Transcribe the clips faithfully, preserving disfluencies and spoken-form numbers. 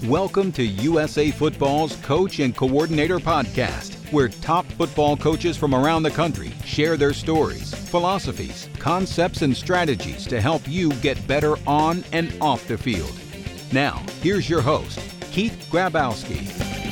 Welcome to U S A Football's Coach and Coordinator Podcast, where top football coaches from around the country share their stories, philosophies, concepts, and strategies to help you get better on and off the field. Now, here's your host, Keith Grabowski.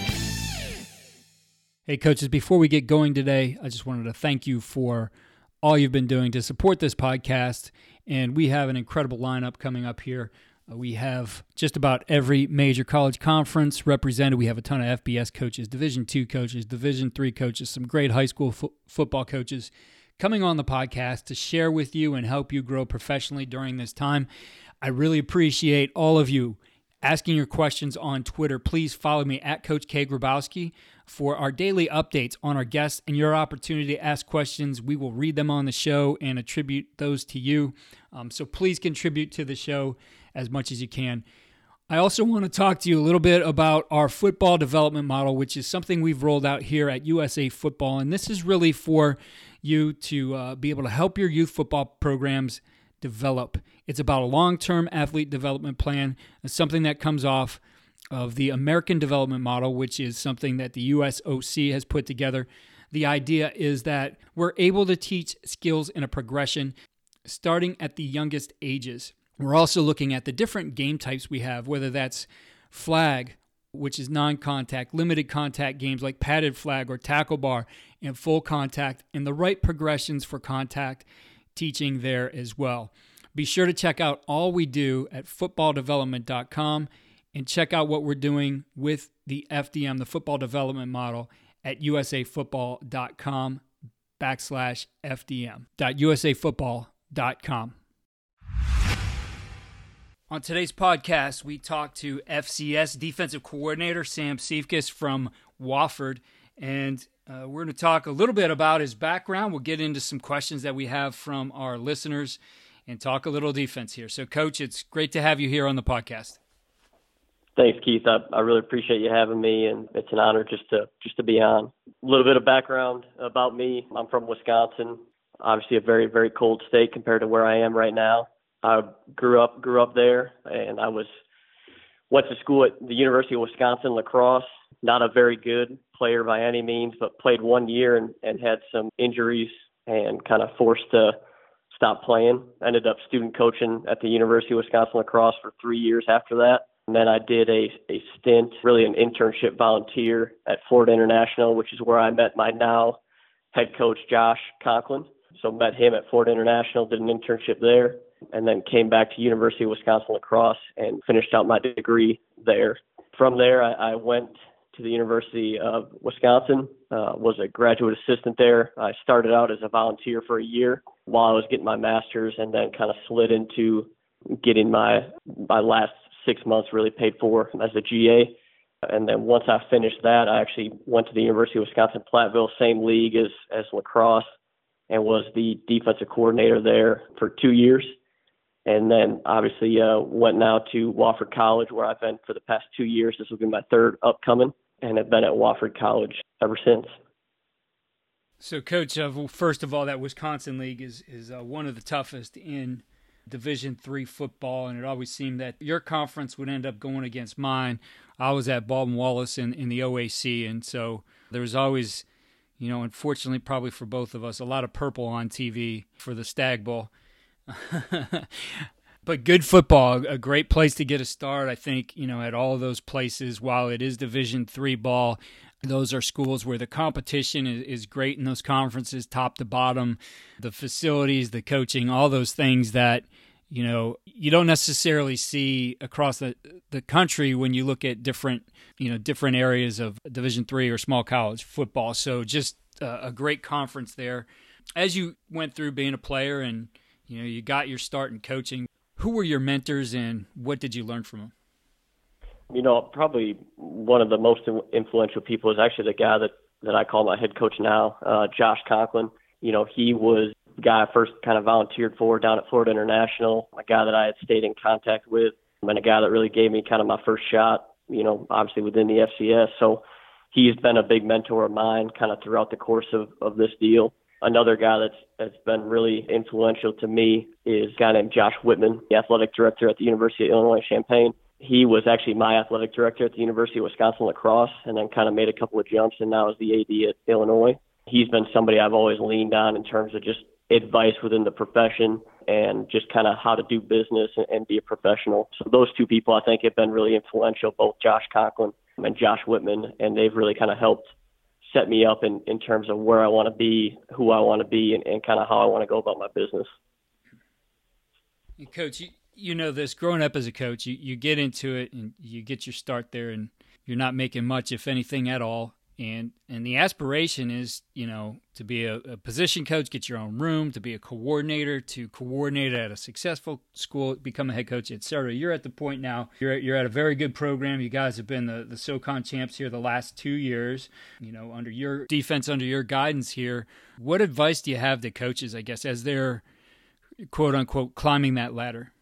Hey, coaches, before we get going today, I just wanted to thank you for all you've been doing to support this podcast, and we have an incredible lineup coming up here. We have just about every major college conference represented. We have a ton of F B S coaches, Division two coaches, Division three coaches, some great high school fo- football coaches coming on the podcast to share with you and help you grow professionally during this time. I really appreciate all of you asking your questions on Twitter. Please follow me at Coach K. Grabowski for our daily updates on our guests and your opportunity to ask questions. We will read them on the show and attribute those to you. Um, so please contribute to the show as much as you can. I also want to talk to you a little bit about our football development model, which is something we've rolled out here at U S A Football. And this is really for you to uh, be able to help your youth football programs develop. It's about a long-term athlete development plan. It's something that comes off of the American Development Model, which is something that the U S O C has put together. The idea is that we're able to teach skills in a progression starting at the youngest ages. We're also looking at the different game types we have, whether that's flag, which is non-contact, limited contact games like padded flag or tackle bar, and full contact, and the right progressions for contact teaching there as well. Be sure to check out all we do at football development dot com and check out what we're doing with the F D M, the football development model, at usafootball.com backslash FDM. usafootball.com. On today's podcast, we talk to F C S defensive coordinator Sam Cephas from Wofford, and uh, we're going to talk a little bit about his background. We'll get into some questions that we have from our listeners and talk a little defense here. So, Coach, it's great to have you here on the podcast. Thanks, Keith. I, I really appreciate you having me, and it's an honor just to just to be on. A little bit of background about me. I'm from Wisconsin, obviously a very, very cold state compared to where I am right now. I grew up grew up there, and I was went to school at the University of Wisconsin lacrosse. Not a very good player by any means, but played one year and, and had some injuries and kind of forced to stop playing. Ended up student coaching at the University of Wisconsin lacrosse for three years after that. And then I did a, a stint, really an internship volunteer at Florida International, which is where I met my now head coach, Josh Conklin. So met him at Florida International, did an internship there, and then came back to University of Wisconsin lacrosse and finished out my degree there. From there, I, I went to the University of Wisconsin, uh, was a graduate assistant there. I started out as a volunteer for a year while I was getting my master's, and then kind of slid into getting my my last six months really paid for as a G A. And then once I finished that, I actually went to the University of Wisconsin-Platteville, same league as, as lacrosse, and was the defensive coordinator there for two years. And then obviously uh, went now to Wofford College, where I've been for the past two years. This will be my third upcoming, and have been at Wofford College ever since. So, Coach, uh, well, first of all, that Wisconsin League is is uh, one of the toughest in Division three football, and it always seemed that your conference would end up going against mine. I was at Baldwin-Wallace in, in the O A C, and so there was always, you know, unfortunately probably for both of us, a lot of purple on T V for the Stag Bowl. But good football, a great place to get a start. I think, you know, at all of those places, while it is Division three ball, those are schools where the competition is, is great in those conferences, top to bottom, the facilities, the coaching, all those things that, you know, you don't necessarily see across the, the country when you look at different, you know, different areas of Division three or small college football. So just a, a great conference there. As you went through being a player and, you know, you got your start in coaching, who were your mentors and what did you learn from them? You know, probably one of the most influential people is actually the guy that, that I call my head coach now, uh, Josh Conklin. You know, he was the guy I first kind of volunteered for down at Florida International, a guy that I had stayed in contact with, and a guy that really gave me kind of my first shot, you know, obviously within the F C S. So he's been a big mentor of mine kind of throughout the course of, of this deal. Another guy that's that's been really influential to me is a guy named Josh Whitman, the athletic director at the University of Illinois Champaign. he was actually my athletic director at the University of Wisconsin lacrosse, and then kind of made a couple of jumps, and now is the A D at Illinois. He's been somebody I've always leaned on in terms of just advice within the profession and just kind of how to do business and, and be a professional. So those two people I think have been really influential, both Josh Conklin and Josh Whitman, and they've really kind of helped set me up in, in terms of where I want to be, who I want to be, and, and kind of how I want to go about my business. Coach, you, you know this, growing up as a coach, you, you get into it and you get your start there and you're not making much, if anything at all. And and the aspiration is, you know, to be a, a position coach, get your own room, to be a coordinator, to coordinate at a successful school, become a head coach, et cetera. You're at the point now, you're at, you're at a very good program. You guys have been the, the SoCon champs here the last two years, you know, under your defense, under your guidance here. What advice do you have to coaches, I guess, as they're, quote unquote, climbing that ladder?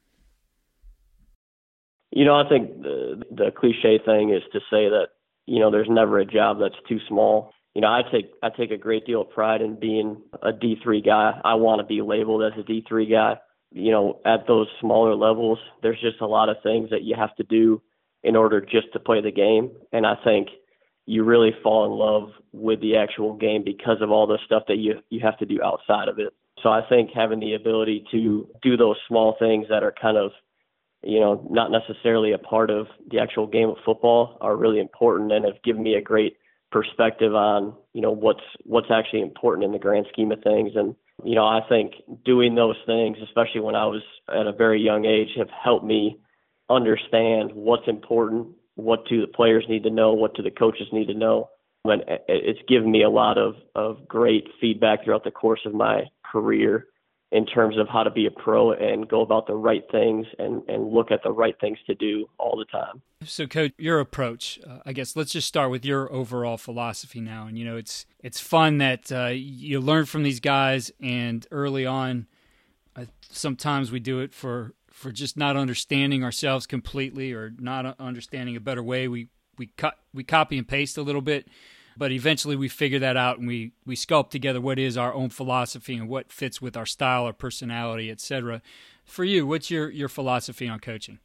You know, I think the, the cliche thing is to say that, you know, there's never a job that's too small. You know, I take I take a great deal of pride in being a D three guy. I want to be labeled as a D three guy. You know, at those smaller levels, there's just a lot of things that you have to do in order just to play the game. And I think you really fall in love with the actual game because of all the stuff that you, you have to do outside of it. So I think having the ability to do those small things that are kind of, you know, not necessarily a part of the actual game of football are really important and have given me a great perspective on, you know, what's what's actually important in the grand scheme of things. And, you know, I think doing those things, especially when I was at a very young age, have helped me understand what's important, what do the players need to know, what do the coaches need to know. And it's given me a lot of, of great feedback throughout the course of my career in terms of how to be a pro and go about the right things and, and look at the right things to do all the time. So, Coach, your approach, uh, I guess let's just start with your overall philosophy now. And, you know, it's it's fun that uh, you learn from these guys, and early on, uh, sometimes we do it for, for just not understanding ourselves completely or not understanding a better way. We we cut we copy and paste a little bit. But eventually we figure that out and we, we sculpt together what is our own philosophy and what fits with our style, our personality, et cetera. For you, what's your, your philosophy on coaching?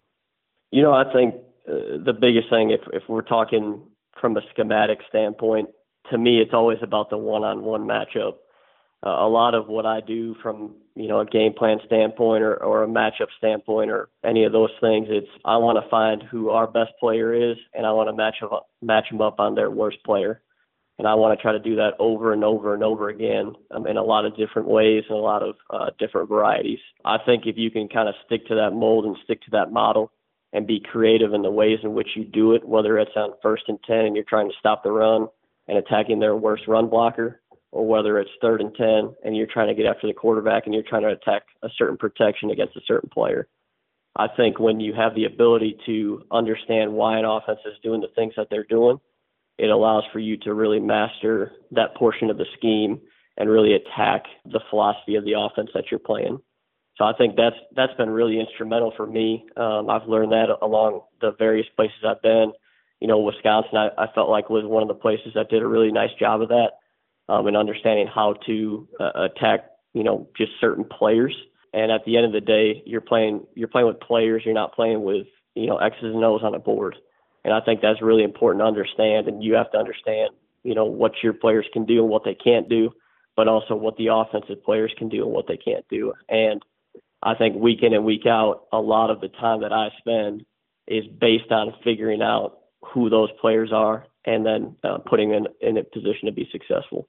You know, I think uh, the biggest thing, if, if we're talking from a schematic standpoint, to me it's always about the one-on-one matchup. Uh, a lot of what I do from, you know, a game plan standpoint or, or a matchup standpoint or any of those things, it's I want to find who our best player is, and I want to match up, match them up on their worst player. And I want to try to do that over and over and over again um, in a lot of different ways and a lot of uh, different varieties. I think if you can kind of stick to that mold and stick to that model and be creative in the ways in which you do it, whether it's on first and ten and you're trying to stop the run and attacking their worst run blocker, or whether it's third and ten and you're trying to get after the quarterback and you're trying to attack a certain protection against a certain player. I think when you have the ability to understand why an offense is doing the things that they're doing, it allows for you to really master that portion of the scheme and really attack the philosophy of the offense that you're playing. So I think that's that's been really instrumental for me. Um, I've learned that along the various places I've been. You know, Wisconsin, I, I felt like was one of the places that did a really nice job of that. Um, and understanding how to uh, attack, you know, just certain players. And at the end of the day, you're playing you're playing with players. You're not playing with, you know, X's and O's on a board. And I think that's really important to understand. And you have to understand, you know, what your players can do and what they can't do, but also what the offensive players can do and what they can't do. And I think week in and week out, a lot of the time that I spend is based on figuring out who those players are and then uh, putting them in, in a position to be successful.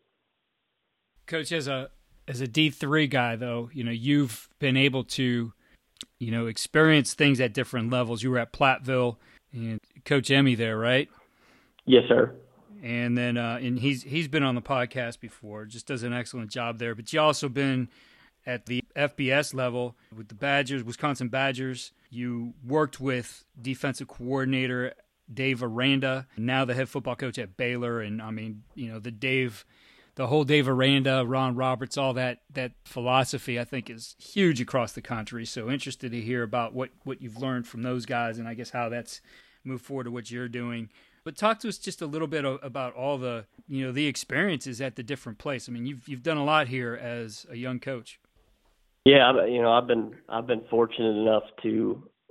Coach, as a as a D three guy, though, you know, you've been able to, you know, experience things at different levels. You were at Platteville and Coach Emmy there, right? Yes, sir. And then, uh, and he's he's been on the podcast before. Just does an excellent job there. But you also been at the F B S level with the Badgers, Wisconsin Badgers. You worked with defensive coordinator Dave Aranda, now the head football coach at Baylor. And I mean, you know, the Dave. The whole Dave Aranda, Ron Roberts, all that that philosophy, I think, is huge across the country. So interested to hear about what, what you've learned from those guys and I guess how that's moved forward to what you're doing. But talk to us just a little bit about all the, you know, the experiences at the different place. I mean, you've you've done a lot here as a young coach. Yeah, you know, I've been I've been fortunate enough to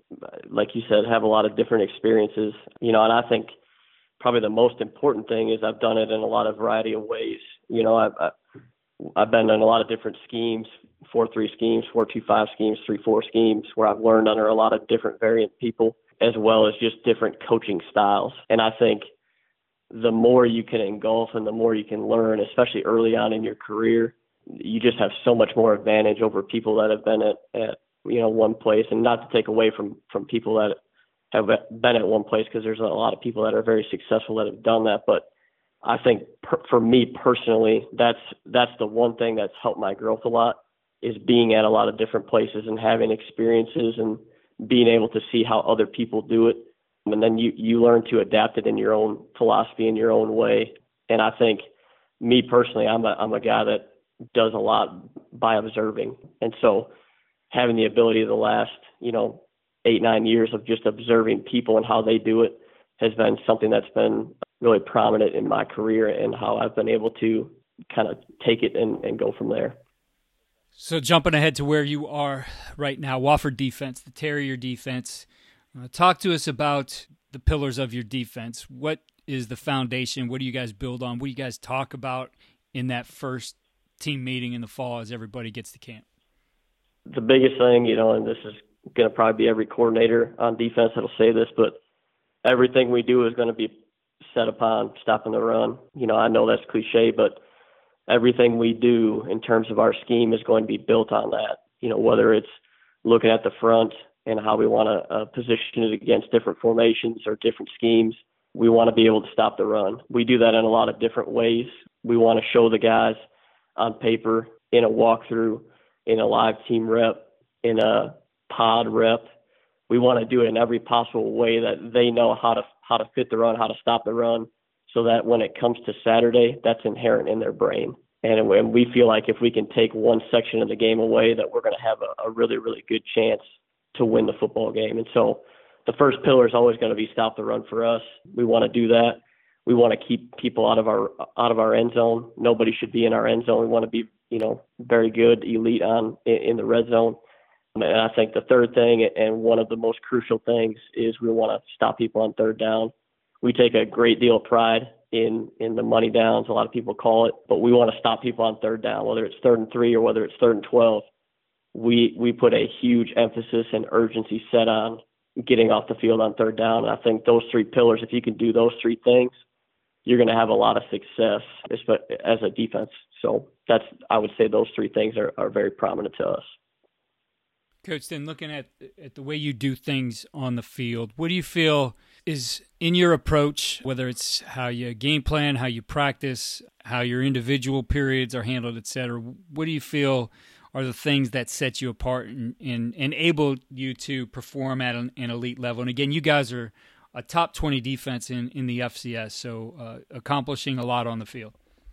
like you said, have a lot of different experiences, you know, and I think probably the most important thing is I've done it in a lot of variety of ways. You know, I've, I've been in a lot of different schemes, four three schemes, four two five schemes, three four schemes, where I've learned under a lot of different variant people, as well as just different coaching styles. And I think the more you can engulf and the more you can learn, especially early on in your career, you just have so much more advantage over people that have been at, at you know, one place. And not to take away from, from people that have been at one place, because there's a lot of people that are very successful that have done that. But I think per, for me personally, that's that's the one thing that's helped my growth a lot, is being at a lot of different places and having experiences and being able to see how other people do it. And then you, you learn to adapt it in your own philosophy, in your own way. And I think me personally, I'm a, I'm a guy that does a lot by observing. And so having the ability of the last, you know, eight, nine years of just observing people and how they do it has been something that's been really prominent in my career and how I've been able to kind of take it and, and go from there. So jumping ahead to where you are right now, Wofford defense, the Terrier defense, uh, talk to us about the pillars of your defense. What is the foundation? What do you guys build on? What do you guys talk about in that first team meeting in the fall as everybody gets to camp? The biggest thing, you know, and this is going to probably be every coordinator on defense that'll say this, but everything we do is going to be set upon stopping the run. You know, I know that's cliche, but everything we do in terms of our scheme is going to be built on that. You know, whether it's looking at the front and how we want to uh, position it against different formations or different schemes, we want to be able to stop the run. We do that in a lot of different ways. We want to show the guys on paper, in a walkthrough, in a live team rep, in a pod rep. We want to do it in every possible way that they know how to how to fit the run, how to stop the run, so that when it comes to Saturday, that's inherent in their brain. And when we feel like if we can take one section of the game away, that we're going to have a, a really, really good chance to win the football game. And so the first pillar is always going to be stop the run for us. We want to do that. We want to keep people out of our out of our end zone. Nobody should be in our end zone. We want to be, you know, very good, elite on in, in the red zone. And I think the third thing, and one of the most crucial things, is we want to stop people on third down. We take a great deal of pride in, in the money downs, a lot of people call it, but we want to stop people on third down, whether it's third and three or whether it's third and twelve. We we put a huge emphasis and urgency set on getting off the field on third down. And I think those three pillars, if you can do those three things, you're going to have a lot of success as a defense. So that's, I would say those three things are, are very prominent to us. Coach, then looking at at the way you do things on the field, what do you feel is in your approach, whether it's how you game plan, how you practice, how your individual periods are handled, et cetera, what do you feel are the things that set you apart and, and enable you to perform at an, an elite level? And again, you guys are a top twenty defense in, in the F C S, so uh, accomplishing a lot on the field.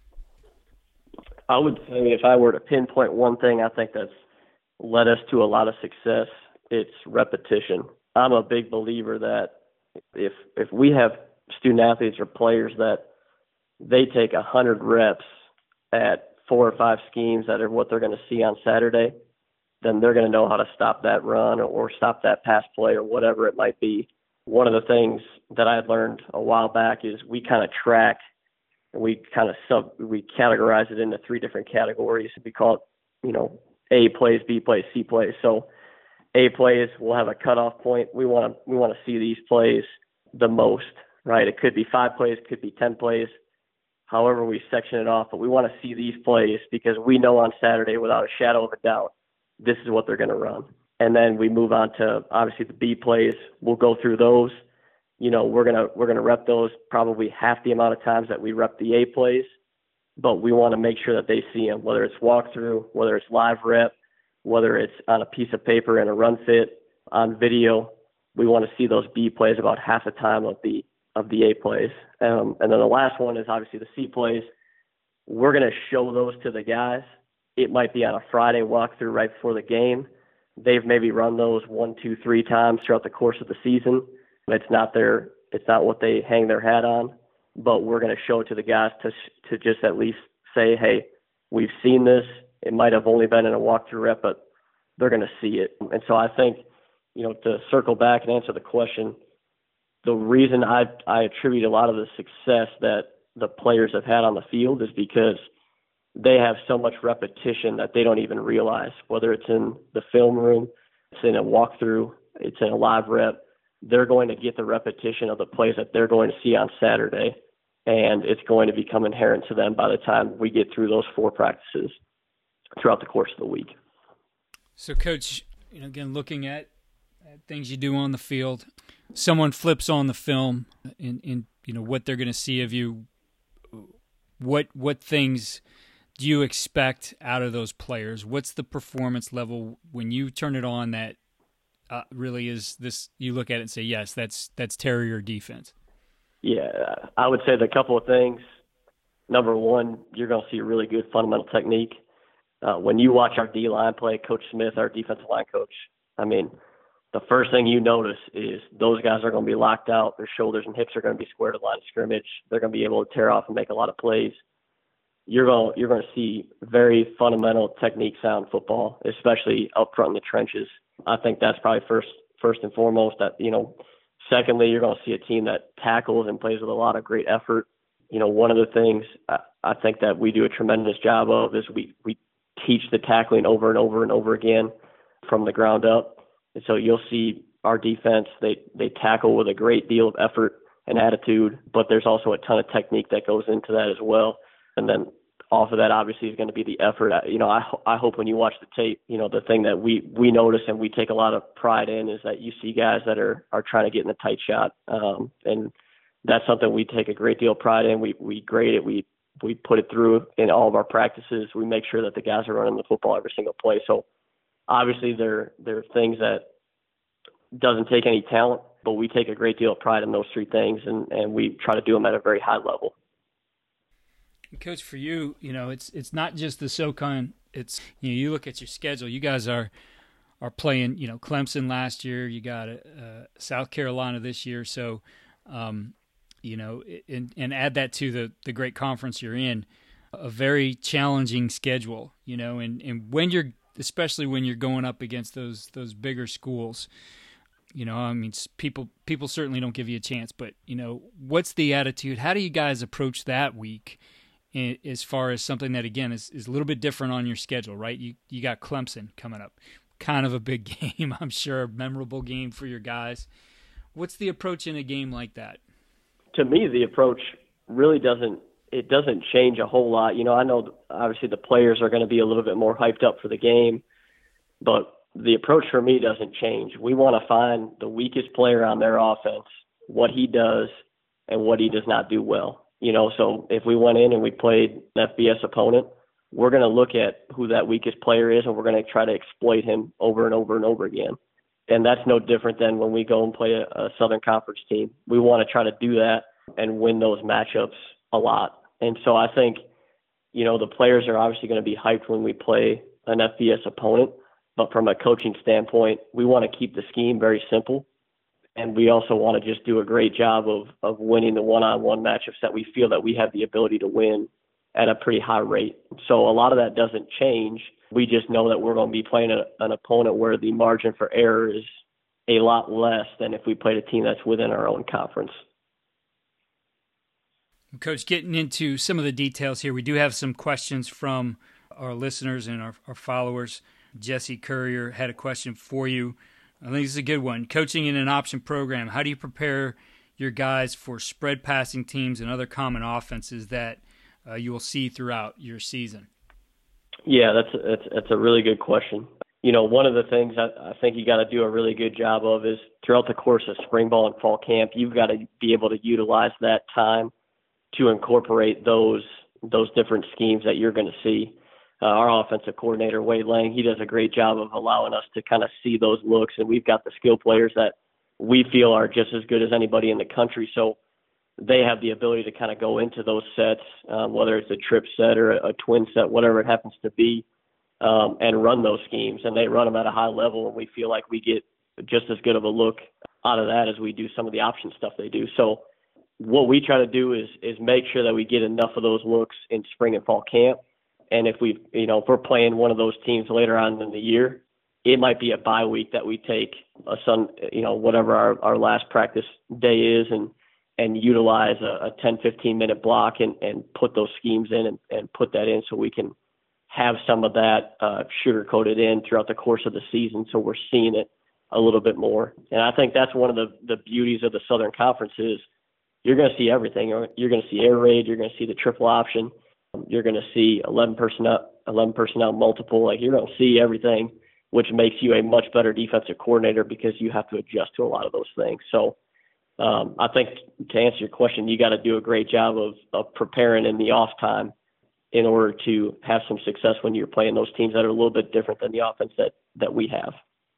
I would say if I were to pinpoint one thing, I think that's led us to a lot of success, it's repetition. I'm a big believer that if if we have student athletes or players that they take one hundred reps at four or five schemes that are what they're going to see on Saturday, then they're going to know how to stop that run or, or stop that pass play or whatever it might be. One of the things that I had learned a while back is we kind of track and we kind of sub we categorize it into three different categories. We call it, you know, A plays, B plays, C plays. So A plays will have a cutoff point. We want to we want to see these plays the most, right? It could be five plays, it could be ten plays, however we section it off. But we want to see these plays because we know on Saturday, without a shadow of a doubt, this is what they're going to run. And then we move on to obviously the B plays. We'll go through those. You know, we're gonna we're gonna rep those probably half the amount of times that we rep the A plays. But we want to make sure that they see them, whether it's walkthrough, whether it's live rep, whether it's on a piece of paper in a run fit, on video. We want to see those B plays about half the time of the of the A plays. Um, and then the last one is obviously the C plays. We're going to show those to the guys. It might be on a Friday walkthrough right before the game. They've maybe run those one, two, three times throughout the course of the season. It's not their, it's not what they hang their hat on. But we're going to show it to the guys to to just at least say, hey, we've seen this. It might have only been in a walkthrough rep, but they're going to see it. And so I think you know, to circle back and answer the question, the reason I I attribute a lot of the success that the players have had on the field is because they have so much repetition that they don't even realize, whether it's in the film room, it's in a walkthrough, it's in a live rep. They're going to get the repetition of the plays that they're going to see on Saturday, and it's going to become inherent to them by the time we get through those four practices throughout the course of the week. So, Coach, you know, again, looking at, at things you do on the field, someone flips on the film in, in you know, what they're going to see of you. What what things do you expect out of those players? What's the performance level when you turn it on that uh, really is this? You look at it and say, yes, that's that's Terrier defense. Yeah, I would say the couple of things. Number one, you're going to see really good fundamental technique. Uh, when you watch our D-line play, Coach Smith, our defensive line coach, I mean, the first thing you notice is those guys are going to be locked out. Their shoulders and hips are going to be square to the line of scrimmage. They're going to be able to tear off and make a lot of plays. You're going you're going to see very fundamental technique sound football, especially up front in the trenches. I think that's probably first first and foremost. That you know, secondly, you're going to see a team that tackles and plays with a lot of great effort. You know, one of the things I, I think that we do a tremendous job of is we we teach the tackling over and over and over again from the ground up. And so you'll see our defense, they, they tackle with a great deal of effort and attitude, but there's also a ton of technique that goes into that as well. And then off of that, obviously, is going to be the effort. You know, I, I hope when you watch the tape, you know, the thing that we, we notice and we take a lot of pride in is that you see guys that are, are trying to get in the tight shot. Um, and that's something we take a great deal of pride in. We, we grade it. We, we put it through in all of our practices. We make sure that the guys are running the football every single play. So, obviously, there there are things that doesn't take any talent, but we take a great deal of pride in those three things, and, and we try to do them at a very high level. Coach, for you, you know, it's it's not just the SoCon. It's you know, you look at your schedule. You guys are are playing, you know, Clemson last year. You got uh, South Carolina this year. So, um, you know, and, and add that to the the great conference you're in. A very challenging schedule, you know, and, and when you're especially when you're going up against those those bigger schools, you know, I mean, people people certainly don't give you a chance. But, you know, what's the attitude? How do you guys approach that week as far as something that, again, is, is a little bit different on your schedule, right? You you got Clemson coming up. Kind of a big game, I'm sure, a memorable game for your guys. What's the approach in a game like that? To me, the approach really doesn't it doesn't change a whole lot. You know, I know obviously the players are going to be a little bit more hyped up for the game, but the approach for me doesn't change. We want to find the weakest player on their offense, what he does and what he does not do well. You know, so if we went in and we played an F B S opponent, we're going to look at who that weakest player is and we're going to try to exploit him over and over and over again. And that's no different than when we go and play a, a Southern Conference team. We want to try to do that and win those matchups a lot. And so I think, you know, the players are obviously going to be hyped when we play an F B S opponent. But from a coaching standpoint, we want to keep the scheme very simple. And we also want to just do a great job of, of winning the one-on-one matchups that we feel that we have the ability to win at a pretty high rate. So a lot of that doesn't change. We just know that we're going to be playing a, an opponent where the margin for error is a lot less than if we played a team that's within our own conference. Coach, getting into some of the details here, we do have some questions from our listeners and our, our followers. Jesse Courier had a question for you. I think this is a good one. Coaching in an option program, how do you prepare your guys for spread passing teams and other common offenses that uh, you will see throughout your season? Yeah, that's a, that's, that's a really good question. You know, one of the things I, I think you got to do a really good job of is throughout the course of spring ball and fall camp, you've got to be able to utilize that time to incorporate those those different schemes that you're going to see. Uh, our offensive coordinator, Wade Lang, he does a great job of allowing us to kind of see those looks, and we've got the skill players that we feel are just as good as anybody in the country. So they have the ability to kind of go into those sets, um, whether it's a trip set or a, a twin set, whatever it happens to be, um, and run those schemes. And they run them at a high level, and we feel like we get just as good of a look out of that as we do some of the option stuff they do. So what we try to do is is make sure that we get enough of those looks in spring and fall camp. And if we, you know, if we're playing one of those teams later on in the year, it might be a bye week that we take a sun, you know, whatever our, our last practice day is, and and utilize a, a ten, fifteen minute block and, and put those schemes in and, and put that in so we can have some of that uh, sugar-coated in throughout the course of the season, so we're seeing it a little bit more. And I think that's one of the, the beauties of the Southern Conference is you're going to see everything. You're going to see air raid. You're going to see the triple option. You're going to see eleven personnel, eleven personnel multiple. Like, you're going to see everything, which makes you a much better defensive coordinator because you have to adjust to a lot of those things. So um, I think to answer your question, you got to do a great job of, of preparing in the off time in order to have some success when you're playing those teams that are a little bit different than the offense that, that we have.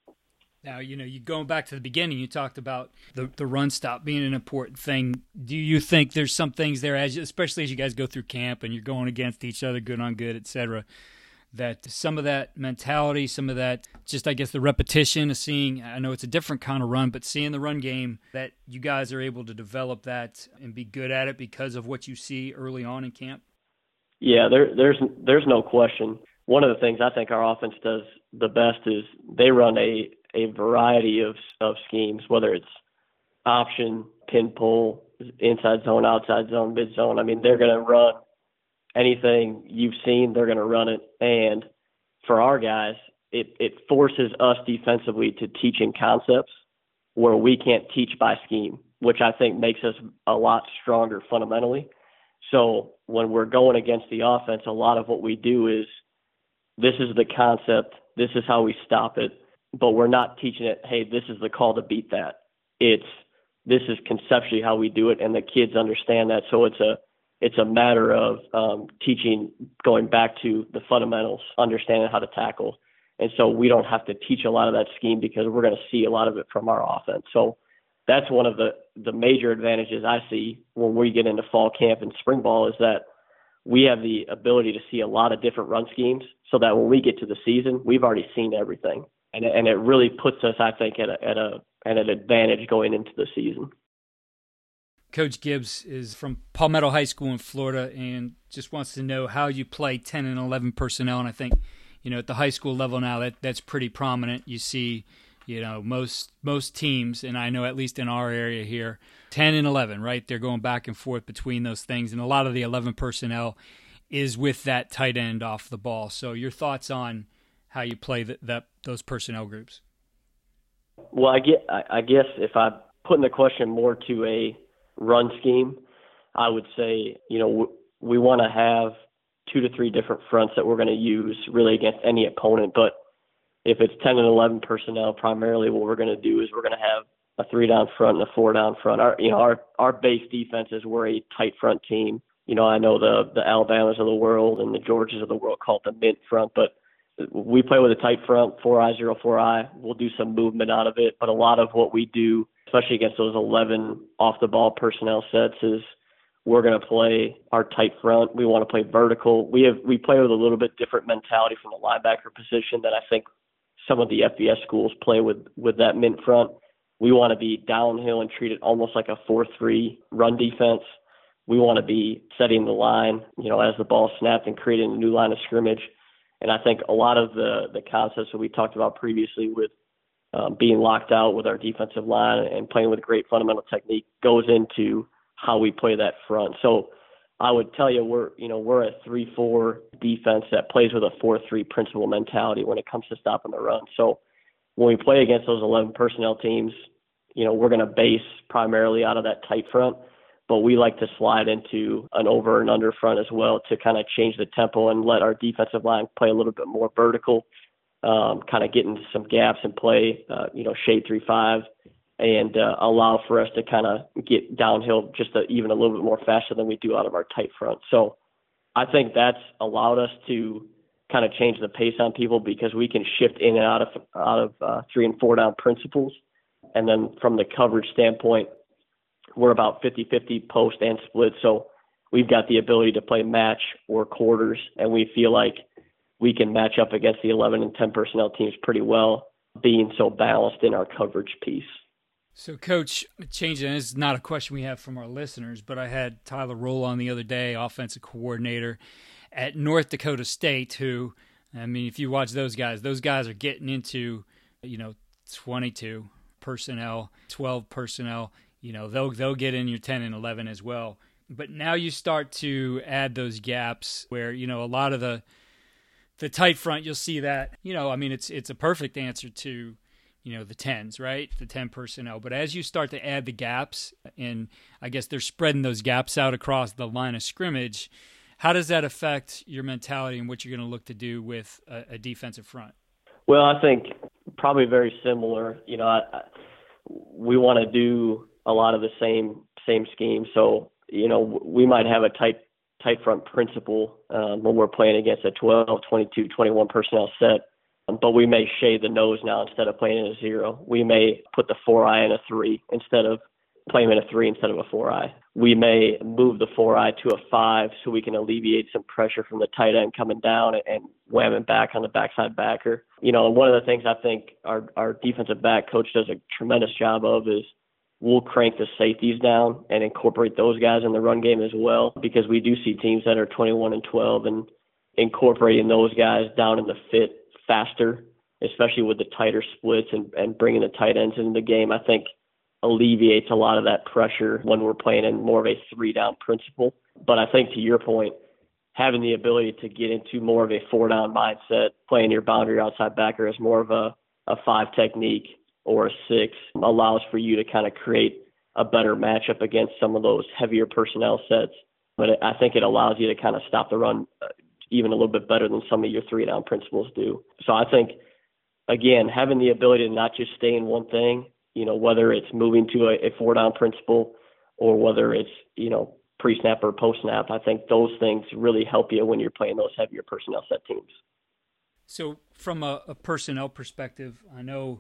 Now, you know, you going back to the beginning, you talked about the, the run stop being an important thing. Do you think there's some things there, as especially as you guys go through camp and you're going against each other, good on good, et cetera, that some of that mentality, some of that, just I guess the repetition of seeing, I know it's a different kind of run, but seeing the run game, that you guys are able to develop that and be good at it because of what you see early on in camp? Yeah, there, there's there's no question. One of the things I think our offense does the best is they run a, a variety of of schemes, whether it's option, pin pull, inside zone, outside zone, mid zone. I mean, they're going to run anything you've seen, they're going to run it. And for our guys, it, it forces us defensively to teaching concepts where we can't teach by scheme, which I think makes us a lot stronger fundamentally. So when we're going against the offense, a lot of what we do is this is the concept, this is how we stop it, but we're not teaching it, hey, this is the call to beat that. It's this is conceptually how we do it, and the kids understand that. So it's a it's a matter of um, teaching, going back to the fundamentals, understanding how to tackle. And so we don't have to teach a lot of that scheme because we're going to see a lot of it from our offense. So that's one of the, the major advantages I see when we get into fall camp and spring ball is that we have the ability to see a lot of different run schemes so that when we get to the season, we've already seen everything. And, and it really puts us, I think, at, a, at, a, at an advantage going into the season. Coach Gibbs is from Palmetto High School in Florida and just wants to know how you play ten and eleven personnel. And I think, you know, at the high school level now, that that's pretty prominent. You see, you know, most most teams, and I know at least in our area here, ten and eleven, right? They're going back and forth between those things. And a lot of the eleven personnel is with that tight end off the ball. So your thoughts on how you play the, that those personnel groups? Well, I, get, I, I guess if I'm putting the question more to a run scheme, I would say, you know, w- we want to have two to three different fronts that we're going to use really against any opponent. But if it's ten and eleven personnel, primarily what we're going to do is we're going to have a three down front and a four down front. Our, you know, our, our base defense is we're a tight front team. You know, I know the, the Alabamas of the world and the Georgias of the world call it the mint front, but we play with a tight front, four eye, zero, four eye. We'll do some movement out of it. But a lot of what we do, especially against those eleven off-the-ball personnel sets, is we're going to play our tight front. We want to play vertical. We have we play with a little bit different mentality from the linebacker position that I think some of the F B S schools play with, with that mint front. We want to be downhill and treat it almost like a four three run defense. We want to be setting the line, you know, as the ball snapped and creating a new line of scrimmage. And I think a lot of the, the concepts that we talked about previously with um, being locked out with our defensive line and playing with great fundamental technique goes into how we play that front. So I would tell you we're, you know, we're a three four defense that plays with a four three principal mentality when it comes to stopping the run. So when we play against those eleven personnel teams, you know, we're going to base primarily out of that tight front, but we like to slide into an over and under front as well to kind of change the tempo and let our defensive line play a little bit more vertical, um, kind of get into some gaps and play, uh, you know, shade three five, and uh, allow for us to kind of get downhill just a, even a little bit more faster than we do out of our tight front. So I think that's allowed us to kind of change the pace on people because we can shift in and out of out of uh, three and four down principles. And then from the coverage standpoint, we're about fifty-fifty post and split. So we've got the ability to play match or quarters, and we feel like we can match up against the eleven and ten personnel teams pretty well, being so balanced in our coverage piece. So, Coach, changing, this is not a question we have from our listeners, but I had Tyler Roll on the other day, offensive coordinator at North Dakota State, who I mean, if you watch those guys, those guys are getting into, you know, twenty-two personnel, twelve personnel. You know, they'll they'll get in your ten and eleven as well. But now you start to add those gaps where, you know, a lot of the the tight front, you'll see that, you know, I mean, it's it's a perfect answer to, you know, the tens, right? The ten personnel. But as you start to add the gaps, and I guess they're spreading those gaps out across the line of scrimmage, how does that affect your mentality and what you're going to look to do with a, a defensive front? Well, I think probably very similar. You know, I, I, we want to do a lot of the same same scheme. So, you know, we might have a tight tight front principle um, when we're playing against a twelve, twenty-two, twenty-one personnel set. Um, but we may shade the nose now instead of playing in a zero. We may put the four eye in a three instead of playing in a three instead of a four eye. We may move the four eye to a five so we can alleviate some pressure from the tight end coming down and, and wham it back on the backside backer. You know, and one of the things I think our, our defensive back coach does a tremendous job of is we'll crank the safeties down and incorporate those guys in the run game as well, because we do see teams that are twenty-one and twelve, and incorporating those guys down in the fit faster, especially with the tighter splits and, and bringing the tight ends into the game, I think alleviates a lot of that pressure when we're playing in more of a three-down principle. But I think to your point, having the ability to get into more of a four-down mindset, playing your boundary outside backer as more of a, a five technique or a six, allows for you to kind of create a better matchup against some of those heavier personnel sets. But I think it allows you to kind of stop the run even a little bit better than some of your three-down principles do. So I think, again, having the ability to not just stay in one thing, you know, whether it's moving to a, a four-down principle or whether it's, you know, pre-snap or post-snap, I think those things really help you when you're playing those heavier personnel set teams. So from a, a personnel perspective, I know,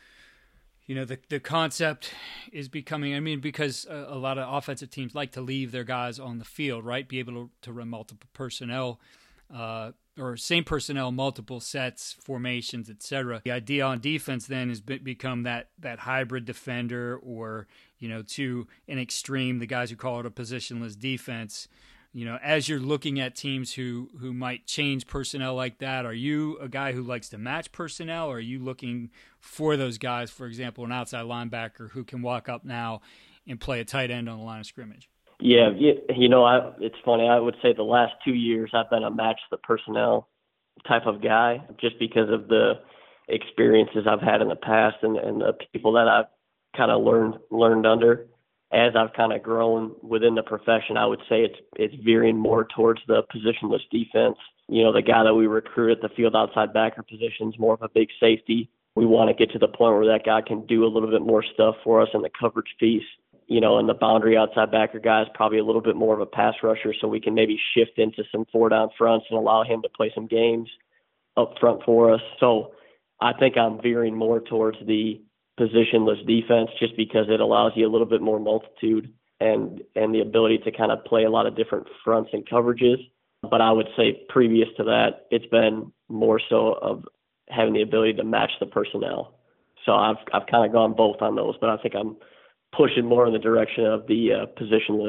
you know, the the concept is becoming, I mean, because a, a lot of offensive teams like to leave their guys on the field, right? Be able to, to run multiple personnel uh, or same personnel, multiple sets, formations, et cetera. The idea on defense then has be, become that that hybrid defender, or, you know, to an extreme, the guys who call it a positionless defense. You know, as you're looking at teams who, who might change personnel like that, are you a guy who likes to match personnel, or are you looking for those guys, for example, an outside linebacker who can walk up now and play a tight end on the line of scrimmage? Yeah, you know, I, it's funny. I would say the last two years I've been a match the personnel type of guy, just because of the experiences I've had in the past and, and the people that I've kind of learned learned under. As I've kind of grown within the profession, I would say it's it's veering more towards the positionless defense. You know, the guy that we recruit at the field outside backer position is more of a big safety. We want to get to the point where that guy can do a little bit more stuff for us in the coverage piece. You know, and the boundary outside backer guy is probably a little bit more of a pass rusher, so we can maybe shift into some four down fronts and allow him to play some games up front for us. So I think I'm veering more towards the positionless defense, just because it allows you a little bit more multitude and and the ability to kind of play a lot of different fronts and coverages. But I would say previous to that, it's been more so of having the ability to match the personnel. So I've I've kind of gone both on those, but I think I'm pushing more in the direction of the uh, positionless.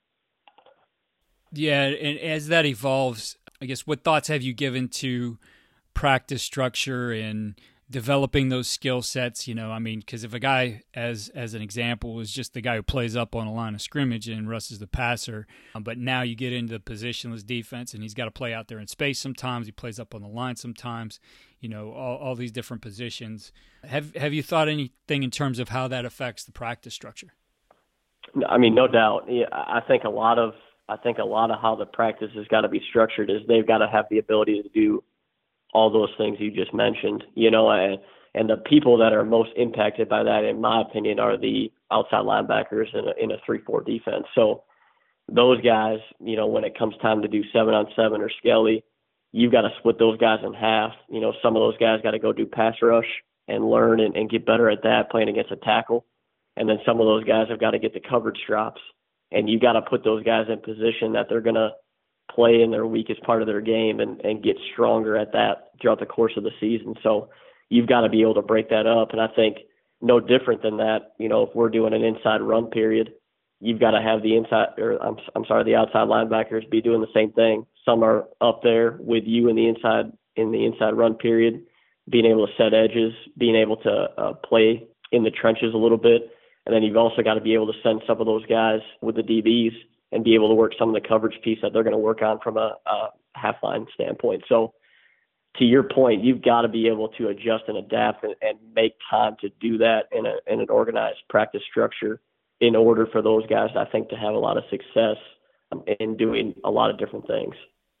Yeah, and as that evolves, I guess what thoughts have you given to practice structure and developing those skill sets? You know, I mean, because if a guy, as as an example, is just the guy who plays up on a line of scrimmage and Russ is the passer, um, but now you get into the positionless defense and he's got to play out there in space sometimes, he plays up on the line sometimes, you know, all, all these different positions. Have have you thought anything in terms of how that affects the practice structure? I mean, no doubt. Yeah, I think a lot of I think a lot of how the practice has got to be structured is they've got to have the ability to do all those things you just mentioned, you know, and, and the people that are most impacted by that, in my opinion, are the outside linebackers in a, in a three four defense. So those guys, you know, when it comes time to do seven on seven or Skelly, you've got to split those guys in half. You know, some of those guys got to go do pass rush and learn and, and get better at that, playing against a tackle. And then some of those guys have got to get the coverage drops, and you got to put those guys in position that they're going to play in their weakest part of their game and, and get stronger at that throughout the course of the season. So you've got to be able to break that up. And I think no different than that, you know, if we're doing an inside run period, you've got to have the inside, or I'm, I'm sorry, the outside linebackers be doing the same thing. Some are up there with you in the inside in the inside run period, being able to set edges, being able to uh, play in the trenches a little bit. And then you've also got to be able to send some of those guys with the D Bs and be able to work some of the coverage piece that they're going to work on from a, a half line standpoint. So to your point, you've got to be able to adjust and adapt and, and make time to do that in, a, in an organized practice structure in order for those guys, I think, to have a lot of success in doing a lot of different things.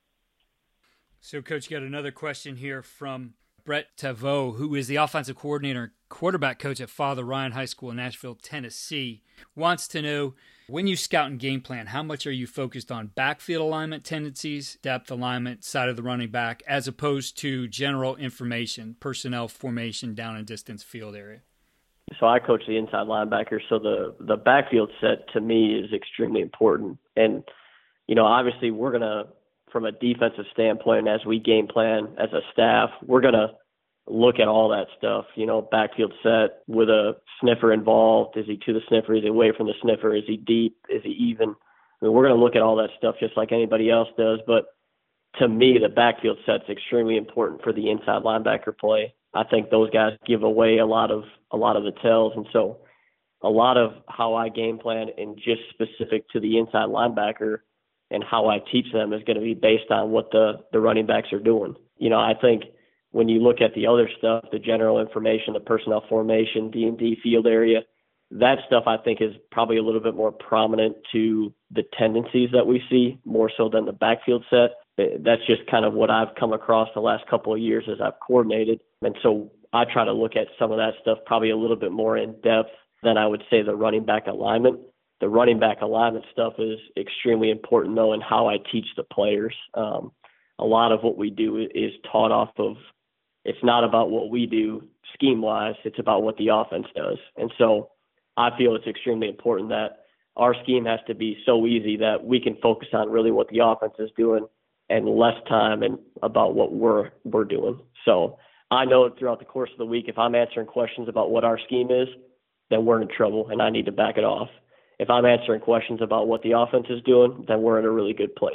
So, Coach, got another question here from Brett Tavo, who is the offensive coordinator and quarterback coach at Father Ryan High School in Nashville, Tennessee, wants to know, when you scout and game plan, how much are you focused on backfield alignment tendencies, depth alignment, side of the running back, as opposed to general information, personnel formation, down and distance field area? So I coach the inside linebacker, so the, the backfield set to me is extremely important. And, you know, obviously we're going to, from a defensive standpoint, as we game plan as a staff, we're going to look at all that stuff, you know, backfield set with a sniffer involved. Is he to the sniffer? Is he away from the sniffer? Is he deep? Is he even? I mean, we're going to look at all that stuff just like anybody else does. But to me, the backfield set's extremely important for the inside linebacker play. I think those guys give away a lot of a lot of the tells. And so a lot of how I game plan and just specific to the inside linebacker and how I teach them is going to be based on what the, the running backs are doing. You know, I think when you look at the other stuff, the general information, the personnel formation, D and D field area, that stuff I think is probably a little bit more prominent to the tendencies that we see more so than the backfield set. That's just kind of what I've come across the last couple of years as I've coordinated. And so I try to look at some of that stuff probably a little bit more in depth than I would say the running back alignment. The running back alignment stuff is extremely important, though, in how I teach the players. Um, a lot of what we do is taught off of, it's not about what we do scheme-wise, it's about what the offense does. And so I feel it's extremely important that our scheme has to be so easy that we can focus on really what the offense is doing and less time and about what we're we're doing. So I know throughout the course of the week, if I'm answering questions about what our scheme is, then we're in trouble and I need to back it off. If I'm answering questions about what the offense is doing, then we're in a really good place.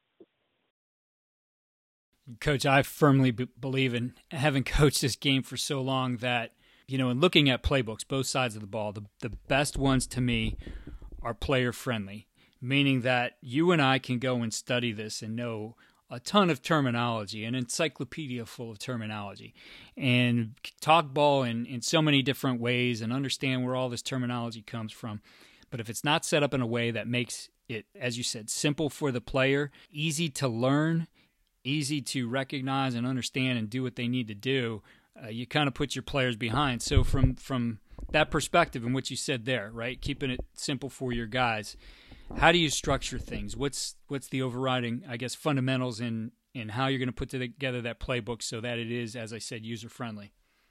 Coach, I firmly b- believe in having coached this game for so long that, you know, in looking at playbooks, both sides of the ball, the, the best ones to me are player-friendly, meaning that you and I can go and study this and know a ton of terminology, an encyclopedia full of terminology, and talk ball in, in so many different ways and understand where all this terminology comes from. But if it's not set up in a way that makes it, as you said, simple for the player, easy to learn, easy to recognize and understand and do what they need to do, uh, you kind of put your players behind. So from from that perspective and what you said there, right, keeping it simple for your guys, how do you structure things? What's what's the overriding, I guess, fundamentals in, in how you're going to put together that playbook so that it is, as I said, user-friendly?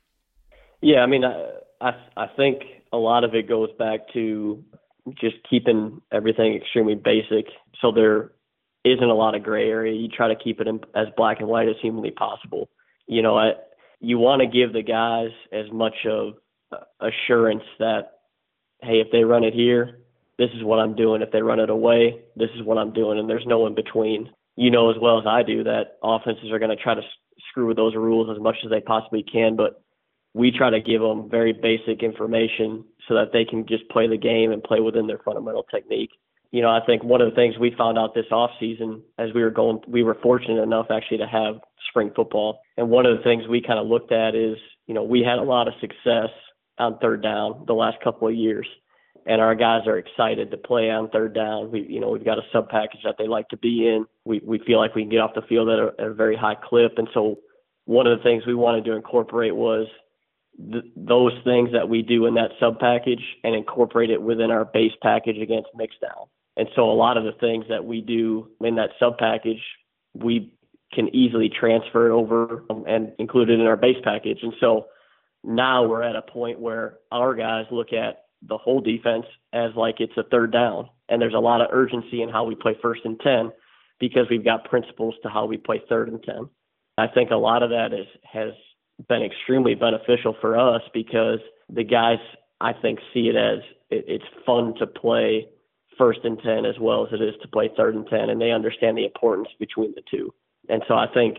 Yeah, I mean, I, I I think a lot of it goes back to just keeping everything extremely basic so there isn't a lot of gray area. You try to keep it in, as black and white as humanly possible. You know, I, you want to give the guys as much of assurance that, hey, if they run it here, this is what I'm doing. If they run it away, this is what I'm doing, and there's no in between. You know as well as I do that offenses are going to try to screw with those rules as much as they possibly can, but we try to give them very basic information so that they can just play the game and play within their fundamental technique. You know, I think one of the things we found out this off season as we were going, we were fortunate enough actually to have spring football. And one of the things we kind of looked at is, you know, we had a lot of success on third down the last couple of years. And our guys are excited to play on third down. We, you know, we've got a sub package that they like to be in. We we feel like we can get off the field at a, at a very high clip. And so one of the things we wanted to incorporate was th- those things that we do in that sub package and incorporate it within our base package against mixed down. And so a lot of the things that we do in that sub package, we can easily transfer it over and include it in our base package. And so now we're at a point where our guys look at the whole defense as like it's a third down. And there's a lot of urgency in how we play first and ten because we've got principles to how we play third and ten. I think a lot of that is, has been extremely beneficial for us because the guys, I think, see it as it, it's fun to play first and ten as well as it is to play third and ten, and they understand the importance between the two. And so I think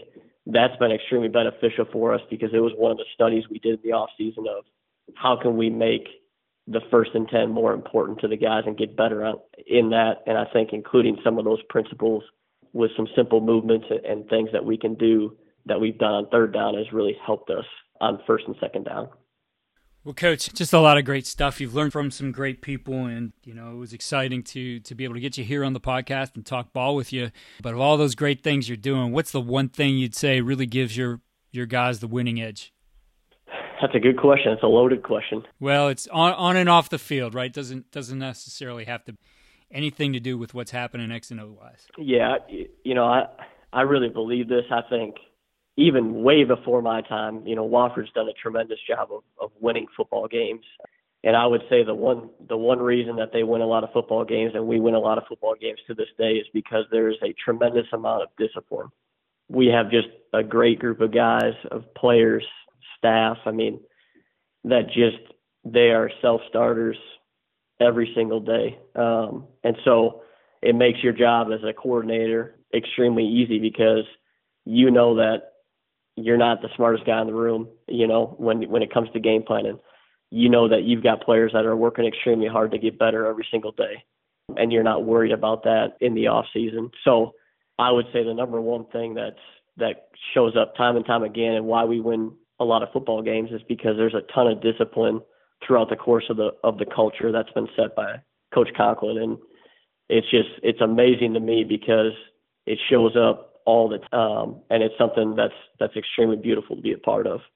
that's been extremely beneficial for us because it was one of the studies we did in the off season of how can we make the first and ten more important to the guys and get better on, in that. And I think including some of those principles with some simple movements and, and things that we can do that we've done on third down has really helped us on first and second down. Well, Coach, just a lot of great stuff. You've learned from some great people, and you know it was exciting to to be able to get you here on the podcast and talk ball with you. But of all those great things you're doing, what's the one thing you'd say really gives your your guys the winning edge? That's a good question. It's a loaded question. Well, it's on on and off the field, right? Doesn't doesn't necessarily have to anything to do with what's happening X and O wise. Yeah, you know, I I really believe this. I think even way before my time, you know, Wofford's done a tremendous job of, of winning football games. And I would say the one the one reason that they win a lot of football games and we win a lot of football games to this day is because there's a tremendous amount of discipline. We have just a great group of guys, of players, staff, I mean, that just, they are self-starters every single day. Um, and so it makes your job as a coordinator extremely easy because you know that you're not the smartest guy in the room, you know, when when it comes to game planning. You know that you've got players that are working extremely hard to get better every single day, and you're not worried about that in the off season. So I would say the number one thing that's that shows up time and time again and why we win a lot of football games is because there's a ton of discipline throughout the course of the of the culture that's been set by Coach Conklin. And it's just, it's amazing to me because it shows up all the time, and it's something that's that's extremely beautiful to be a part of.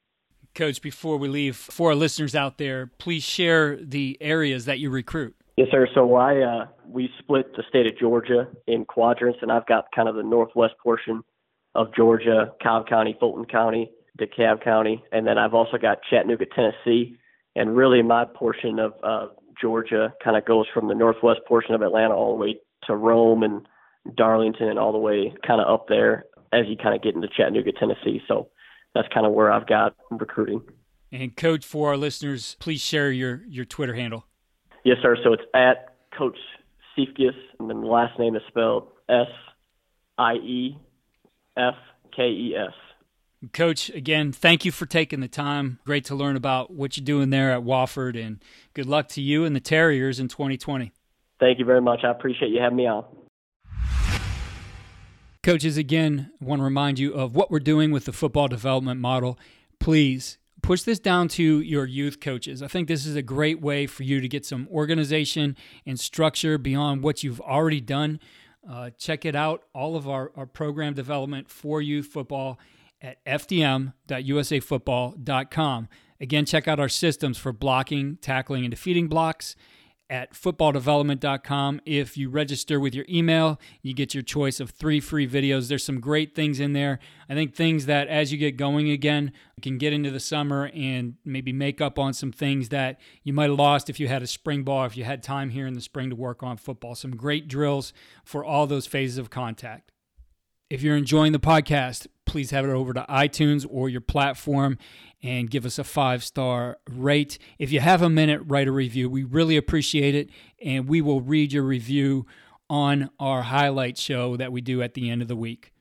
Coach, before we leave, for our listeners out there, please share the areas that you recruit. Yes, sir. So I uh, we split the state of Georgia in quadrants, and I've got kind of the northwest portion of Georgia, Cobb County, Fulton County, DeKalb County, and then I've also got Chattanooga, Tennessee. And really my portion of uh, Georgia kind of goes from the northwest portion of Atlanta all the way to Rome and Darlington and all the way kind of up there as you kind of get into Chattanooga, Tennessee. So that's kind of where I've got recruiting. And Coach, for our listeners, please share your, your Twitter handle. Yes, sir. So it's at Coach Siefkes, and then the last name is spelled S I E F K E S. Coach, again, thank you for taking the time. Great to learn about what you're doing there at Wofford, and good luck to you and the Terriers in twenty twenty. Thank you very much. I appreciate you having me on. Coaches, again, I want to remind you of what we're doing with the football development model. Please push this down to your youth coaches. I think this is a great way for you to get some organization and structure beyond what you've already done. Uh, check it out, all of our, our program development for youth football at f d m dot u s a football dot com. Again, check out our systems for blocking, tackling, and defeating blocks at football development dot com. If you register with your email, you get your choice of three free videos. There's some great things in there. I think things that as you get going again, you can get into the summer and maybe make up on some things that you might have lost if you had a spring ball, if you had time here in the spring to work on football. Some great drills for all those phases of contact. If you're enjoying the podcast, please head over to iTunes or your platform and give us a five-star rate. If you have a minute, write a review. We really appreciate it, and we will read your review on our highlight show that we do at the end of the week.